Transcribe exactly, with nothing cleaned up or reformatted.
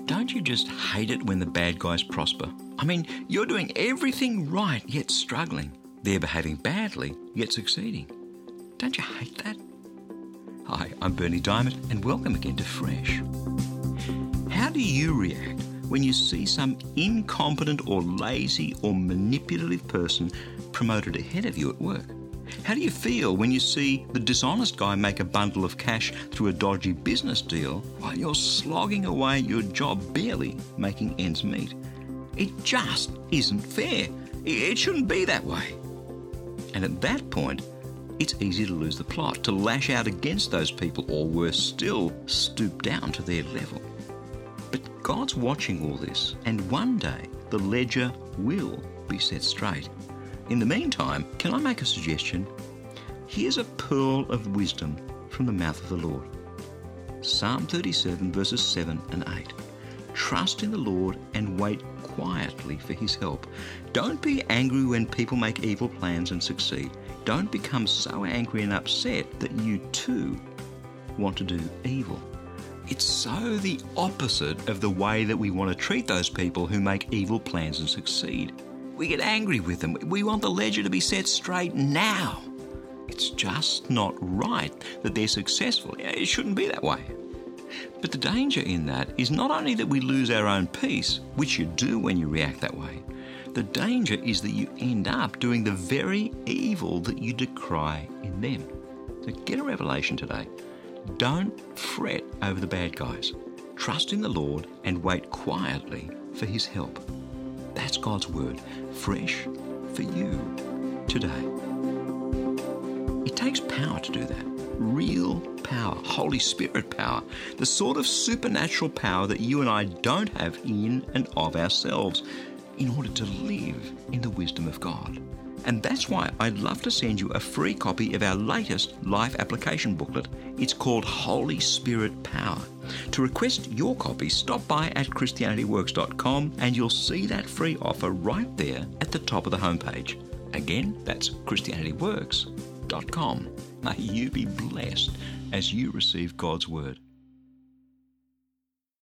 Don't you just hate it when the bad guys prosper? I mean, you're doing everything right, yet struggling. They're behaving badly, yet succeeding. Don't you hate that? Hi, I'm Berni Dymet, and welcome again to Fresh. How do you react when you see some incompetent or lazy or manipulative person promoted ahead of you at work? How do you feel when you see the dishonest guy make a bundle of cash through a dodgy business deal while you're slogging away at your job barely making ends meet? It just isn't fair. It shouldn't be that way. And at that point, it's easy to lose the plot, to lash out against those people, or worse still, stoop down to their level. But God's watching all this, and one day the ledger will be set straight. In the meantime, can I make a suggestion? Here's a pearl of wisdom from the mouth of the Lord. Psalm thirty-seven, verses seven and eight. Trust in the Lord and wait quietly for his help. Don't be angry when people make evil plans and succeed. Don't become so angry and upset that you too want to do evil. It's so the opposite of the way that we want to treat those people who make evil plans and succeed. We get angry with them. We want the ledger to be set straight now. It's just not right that they're successful. It shouldn't be that way. But the danger in that is not only that we lose our own peace, which you do when you react that way. The danger is that you end up doing the very evil that you decry in them. So get a revelation today. Don't fret over the bad guys. Trust in the Lord and wait quietly for his help. That's God's word, fresh for you today. It takes power to do that. Real power, Holy Spirit power, the sort of supernatural power that you and I don't have in and of ourselves in order to live in the wisdom of God. And that's why I'd love to send you a free copy of our latest life application booklet. It's called Holy Spirit Power. To request your copy, stop by at Christianity Works dot com and you'll see that free offer right there at the top of the homepage. Again, that's Christianity Works dot com. May you be blessed as you receive God's word.